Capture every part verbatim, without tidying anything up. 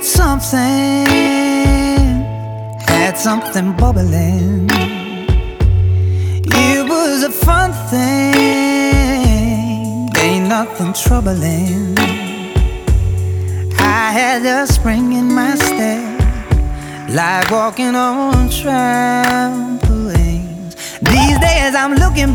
had something, had something bubbling. It was a fun thing, ain't nothing troubling. I had a spring in my step, like walking on trampolines. These days I'm looking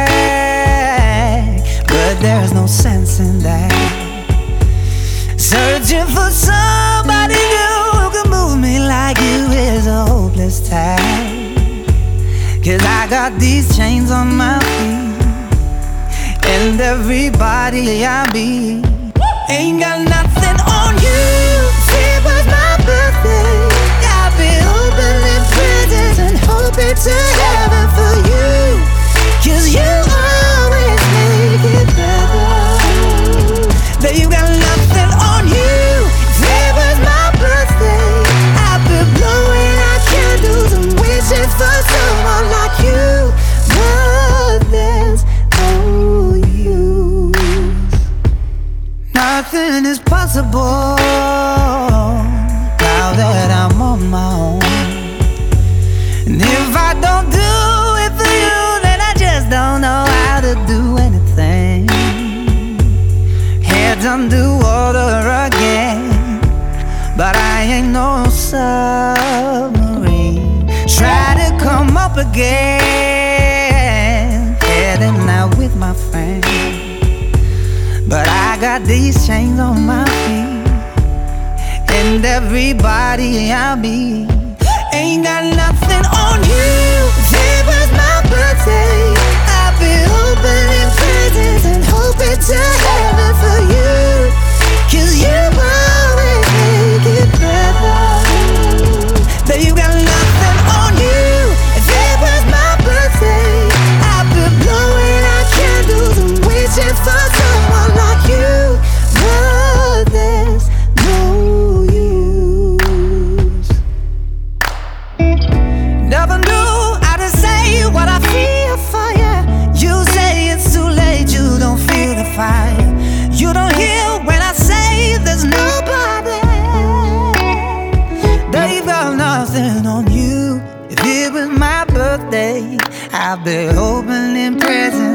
back, but there's no sense in that. Searching for somebody new who can move me like you is a hopeless task. 'Cause I got these chains on my feet, and everybody I meet ain't got nothing on you. If it was my birthday, I'd be opening presents and hoping to heaven for you. 'Cause you always make it better. That you got nothing on you. If it was my birthday, I'd be blowing out candles and wishing for someone like you. But there's no use. Nothing is possible now that I'm on my own. And if I don't do it for you, then I just don't know how to do anything. Heads under water again, but I ain't no submarine. Try to come up again, heading out with my friend. But I got these chains on my feet, and everybody I meet ain't got nothing on you. If it was my birthday, I'd be opening presents and hoping to heaven for you. 'Cause you always make it better. That you got nothing on you. If it was my birthday, I'd be blowing out candles and wishing for someone like you. But there's no use. Never knew how to say what I feel for you. You say it's too late, you don't feel the fire. You don't hear when I say there's nobody. They've got nothing on you. If it was my birthday, I'd be opening presents